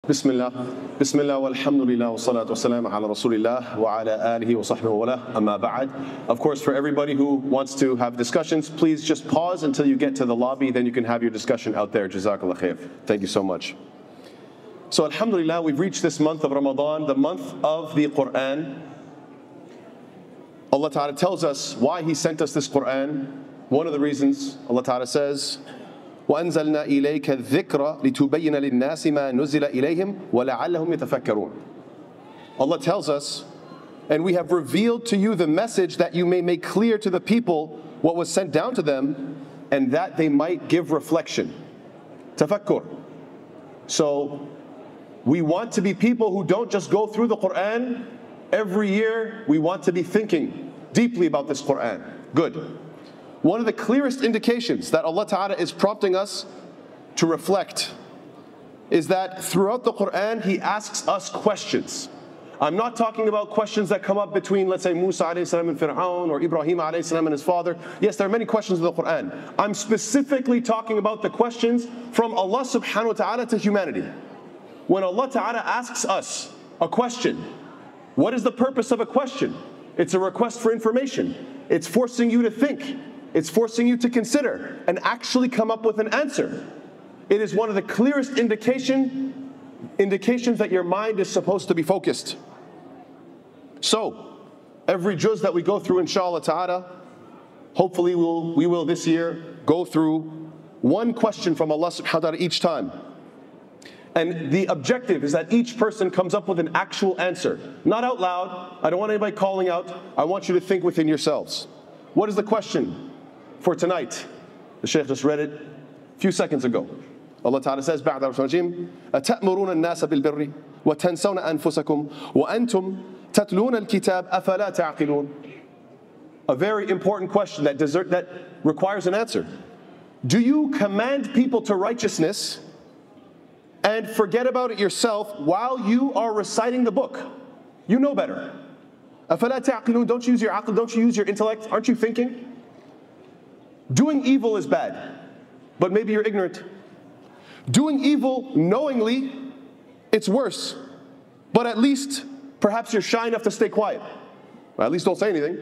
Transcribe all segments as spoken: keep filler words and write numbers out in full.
Bismillah, Bismillah, walhamdulillah, wa salatu wa salam ala rasulillah, wa ala alihi wa sahbihi wa wala, amma ba'ad. Of course, for everybody who wants to have discussions, please just pause until you get to the lobby, then you can have your discussion out there. Jazakallah khair. Thank you so much. So alhamdulillah, we've reached this month of Ramadan, the month of the Quran. Allah Ta'ala tells us why He sent us this Quran. One of the reasons, Allah Ta'ala says, وَأَنزَلْنَا إِلَيْكَ الذِّكْرَ لِتُبَيِّنَ لِلنَّاسِ مَا نُزِّلَ إِلَيْهِمْ وَلَعَلَّهُمْ يَتَفَكَّرُونَ. Allah tells us, and we have revealed to you the message that you may make clear to the people what was sent down to them, and that they might give reflection. Tafakkur. So, we want to be people who don't just go through the Quran. Every year, we want to be thinking deeply about this Quran. Good. One of the clearest indications that Allah Ta'ala is prompting us to reflect is that throughout the Quran, He asks us questions. I'm not talking about questions that come up between, let's say, Musa alayhi salam and Fir'aun, or Ibrahim alayhi salam and his father. Yes, there are many questions in the Quran. I'm specifically talking about the questions from Allah subhanahu wa ta'ala to humanity. When Allah Ta'ala asks us a question, what is the purpose of a question? It's a request for information. It's forcing you to think. It's forcing you to consider and actually come up with an answer. It is one of the clearest indication, indications that your mind is supposed to be focused. So, every juz that we go through, inshaAllah ta'ala, hopefully we'll, we will this year go through one question from Allah subhanahu wa ta'ala each time. And the objective is that each person comes up with an actual answer. Not out loud. I don't want anybody calling out. I want you to think within yourselves. What is the question for tonight? The Shaykh just read it a few seconds ago. Allah Ta'ala says, بَعْدَ الرَّجِيمِ أَتَأْمُرُونَ النَّاسَ بِالْبِرِّ وَتَنْسَوْنَ أَنفُسَكُمْ وَأَنْتُمْ تَتْلُونَ الْكِتَابَ أَفَلَا تَعْقِلُونَ. A very important question that, desert, that requires an answer. Do you command people to righteousness and forget about it yourself while you are reciting the book? You know better. أَفَلَا تَعْقِلُونَ. Don't you use your aql, don't you use your intellect? Aren't you thinking? Doing evil is bad, but maybe you're ignorant. Doing evil knowingly, it's worse. But at least, perhaps you're shy enough to stay quiet. Well, at least don't say anything.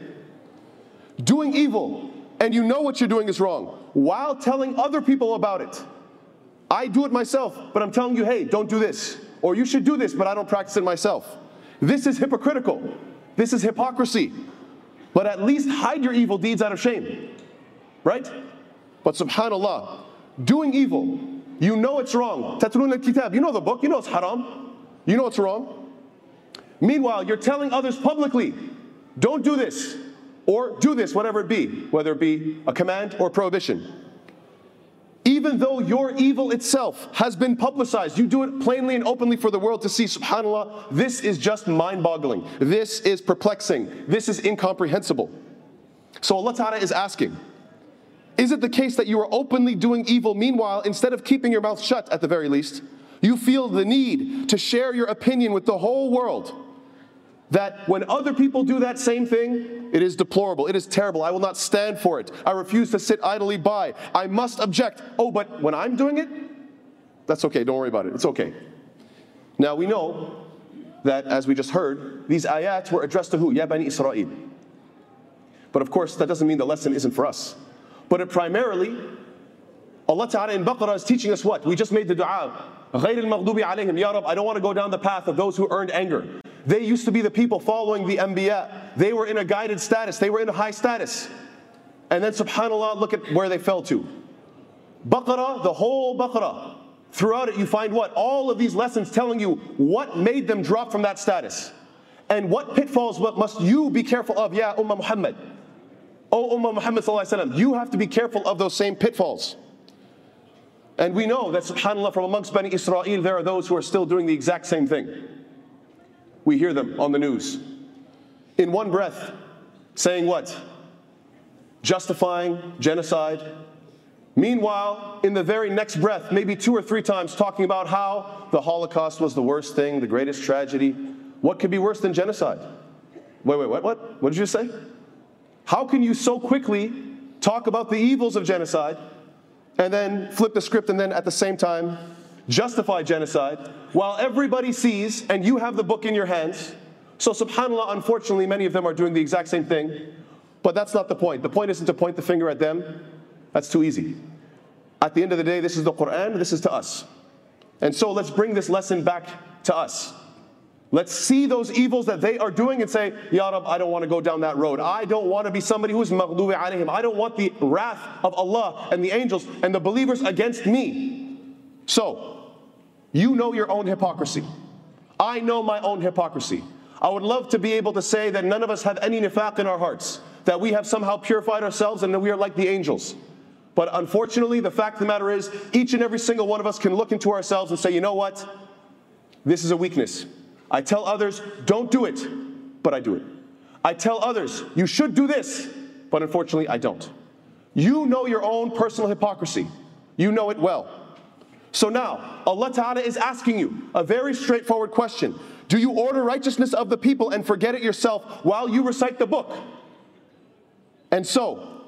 Doing evil, and you know what you're doing is wrong, while telling other people about it. I do it myself, but I'm telling you, hey, don't do this. Or you should do this, but I don't practice it myself. This is hypocritical. This is hypocrisy. But at least hide your evil deeds out of shame. Right? But subhanAllah, doing evil, you know it's wrong. Tatlun al-kitab, you know the book, you know it's haram. You know it's wrong. Meanwhile, you're telling others publicly, don't do this, or do this, whatever it be, whether it be a command or prohibition. Even though your evil itself has been publicized, you do it plainly and openly for the world to see, subhanAllah, this is just mind-boggling. This is perplexing. This is incomprehensible. So Allah Ta'ala is asking, is it the case that you are openly doing evil, meanwhile, instead of keeping your mouth shut at the very least, you feel the need to share your opinion with the whole world? That when other people do that same thing, it is deplorable, it is terrible, I will not stand for it, I refuse to sit idly by, I must object. Oh, but when I'm doing it, that's okay, don't worry about it, it's okay. Now we know that, as we just heard, these ayat were addressed to who? Ya Bani Israel. But of course, that doesn't mean the lesson isn't for us. But it primarily, Allah Ta'ala in Baqarah is teaching us what? We just made the dua. غَيْرِ الْمَغْضُوبِ عَلَيْهِمْ Ya Rab, I don't want to go down the path of those who earned anger. They used to be the people following the Anbiya. They were in a guided status. They were in a high status. And then subhanAllah, look at where they fell to. Baqarah, the whole Baqarah. Throughout it you find what? All of these lessons telling you what made them drop from that status. And what pitfalls what must you be careful of, Ya Ummah Muhammad. Oh Ummah Muhammad sallallahu alaihi wasallam, you have to be careful of those same pitfalls. And we know that subhanAllah, from amongst Bani Israel, there are those who are still doing the exact same thing. We hear them on the news. In one breath, saying what? Justifying genocide. Meanwhile, in the very next breath, maybe two or three times, talking about how the Holocaust was the worst thing, the greatest tragedy. What could be worse than genocide? Wait, wait, what, what? What did you say? How can you so quickly talk about the evils of genocide and then flip the script and then at the same time justify genocide, while everybody sees and you have the book in your hands. So subhanAllah, unfortunately, many of them are doing the exact same thing. But that's not the point. The point isn't to point the finger at them. That's too easy. At the end of the day, this is the Quran, this is to us. And so let's bring this lesson back to us. Let's see those evils that they are doing and say, Ya Rab, I don't want to go down that road. I don't want to be somebody who is maghdubi alayhim. I don't want the wrath of Allah and the angels and the believers against me. So, you know your own hypocrisy. I know my own hypocrisy. I would love to be able to say that none of us have any nifaq in our hearts, that we have somehow purified ourselves and that we are like the angels. But unfortunately, the fact of the matter is, each and every single one of us can look into ourselves and say, you know what? This is a weakness. I tell others, don't do it, but I do it. I tell others, you should do this, but unfortunately, I don't. You know your own personal hypocrisy. You know it well. So now, Allah Ta'ala is asking you a very straightforward question. Do you order righteousness of the people and forget it yourself while you recite the book? And so,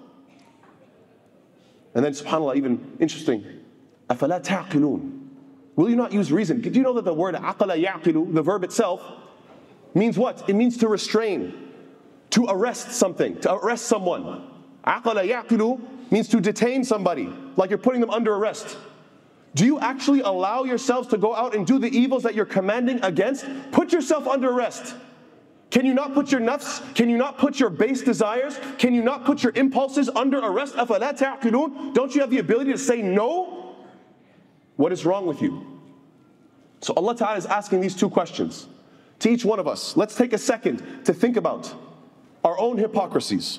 and then subhanAllah, even interesting, أَفَلَا تَعْقِلُونَ? Will you not use reason? Do you know that the word aqala ya'qilu, the verb itself, means what? It means to restrain, to arrest something, to arrest someone. Aqala ya'qilu means to detain somebody, like you're putting them under arrest. Do you actually allow yourselves to go out and do the evils that you're commanding against? Put yourself under arrest. Can you not put your nafs? Can you not put your base desires? Can you not put your impulses under arrest? أَفَلَا تَعْقِلُونَ? Don't you have the ability to say no? What is wrong with you? So Allah Ta'ala is asking these two questions to each one of us. Let's take a second to think about our own hypocrisies.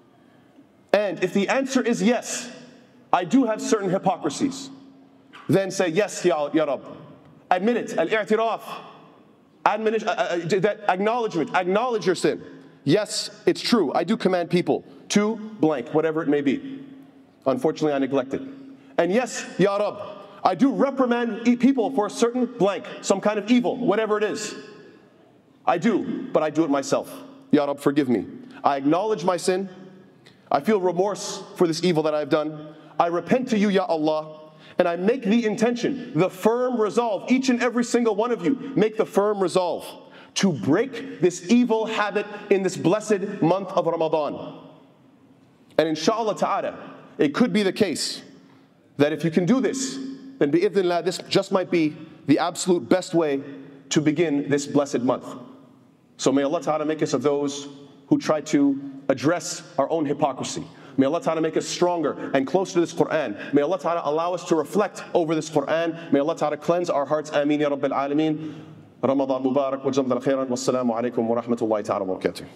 And if the answer is yes, I do have certain hypocrisies, then say, yes, Ya, ya Rab. Admit it, al-i'tiraf. Admonish, uh, uh, that acknowledgement, acknowledge your sin. Yes, it's true, I do command people to blank, whatever it may be. Unfortunately, I neglect it. And yes, Ya Rab, I do reprimand people for a certain blank, some kind of evil, whatever it is. I do, but I do it myself. Ya Rab, forgive me. I acknowledge my sin. I feel remorse for this evil that I've done. I repent to you, Ya Allah, and I make the intention, the firm resolve, each and every single one of you, make the firm resolve to break this evil habit in this blessed month of Ramadan. And inshallah ta'ala, it could be the case that if you can do this, then bi'idhnillah, this just might be the absolute best way to begin this blessed month. So may Allah Ta'ala make us of those who try to address our own hypocrisy. May Allah Ta'ala make us stronger and closer to this Quran. May Allah Ta'ala allow us to reflect over this Quran. May Allah Ta'ala cleanse our hearts. Ameen ya Rabbil Alameen. Ramadan Mubarak wa Jamdal Khairan. Wassalamu alaikum wa rahmatullahi ta'ala wa barakatuh.